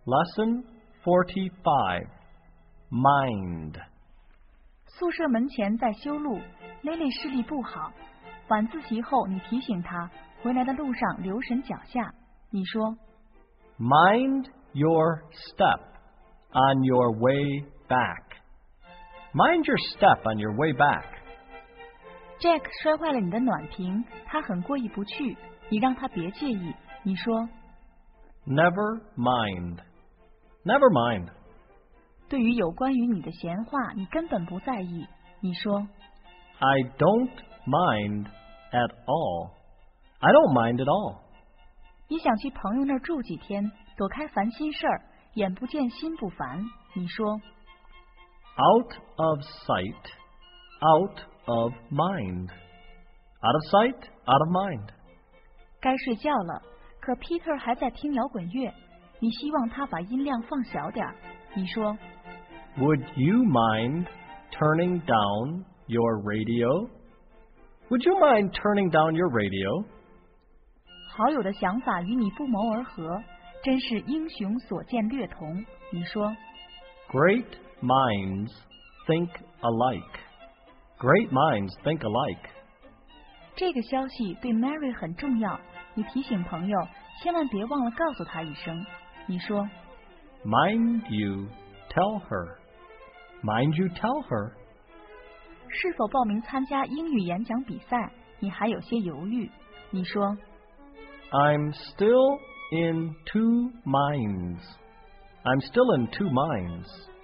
Lesson 45 Mind 宿舍门前在修路 ，Lily 视力不好。晚自习后，你提醒她回来的路上留神脚下。你说 Mind your step on your way back. Mind your step on your way back. Jack 摔坏了你的暖瓶，他很过意不去，你让他别介意。你说 Never mind. Never mind. 对于有关于你的闲话，你根本不在意。你说 I don't mind at all. I don't mind at all. 你想去朋友那儿住几天，躲开烦心事儿，眼不见心不烦。你说 Out of sight, out of mind. Out of sight, out of mind. 该睡觉了，可 Peter 还在听摇滚乐，你希望他把音量放小点儿。你说 Would you mind turning down your radio? Would you mind turning down your radio? 好友的想法与你不谋而合，真是英雄所见略同。你说 Great minds think alike. Great minds think alike. 这个消息对 Mary 很重要，你提醒朋友千万别忘了告诉她一声。你说 Mind you tell her. Mind you tell her. 是否报名参加英语演讲比赛？你还有些犹豫。你说 I'm still in two minds. I'm still in two minds.